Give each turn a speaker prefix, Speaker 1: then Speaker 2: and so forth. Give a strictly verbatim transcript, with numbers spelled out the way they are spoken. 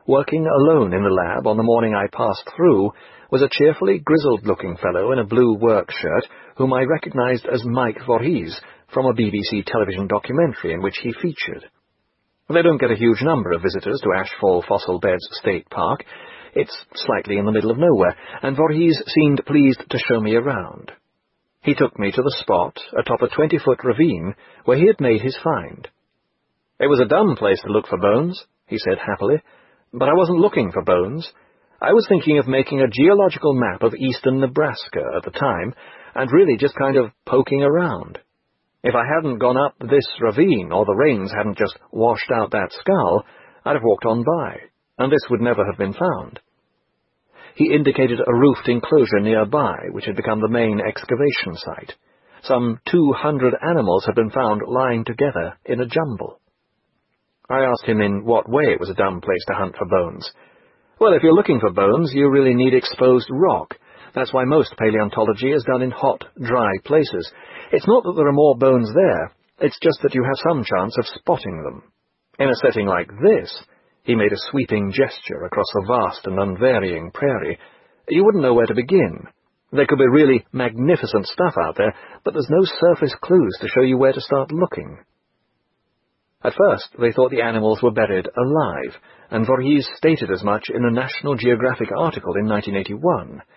Speaker 1: working alone in the lab on the morning I passed through, was a cheerfully grizzled-looking fellow in a blue work shirt whom I recognized as Mike Voorhees from a B B C television documentary in which he featured. They don't get a huge number of visitors to Ashfall Fossil Beds State Park. It's slightly in the middle of nowhere, and Voorhees seemed pleased to show me around. He took me to the spot atop a twenty-foot ravine where he had made his find. It was a dumb place to look for bones, he said happily, but I wasn't looking for bones. I was thinking of making a geological map of eastern Nebraska at the time, and really just kind of poking around. If I hadn't gone up this ravine, or the rains hadn't just washed out that skull, I'd have walked on by, and this would never have been found. He indicated a roofed enclosure nearby, which had become the main excavation site. Some two hundred animals had been found lying together in a jumble. I asked him in what way it was a dumb place to hunt for bones. Well, if you're looking for bones, you really need exposed rock. That's why most paleontology is done in hot, dry places. It's not that there are more bones there, it's just that you have some chance of spotting them. In a setting like this, he made a sweeping gesture across the vast and unvarying prairie, you wouldn't know where to begin. There could be really magnificent stuff out there, but there's no surface clues to show you where to start looking. At first, they thought the animals were buried alive, and Voorhees stated as much in a National Geographic article in nineteen eighty-one.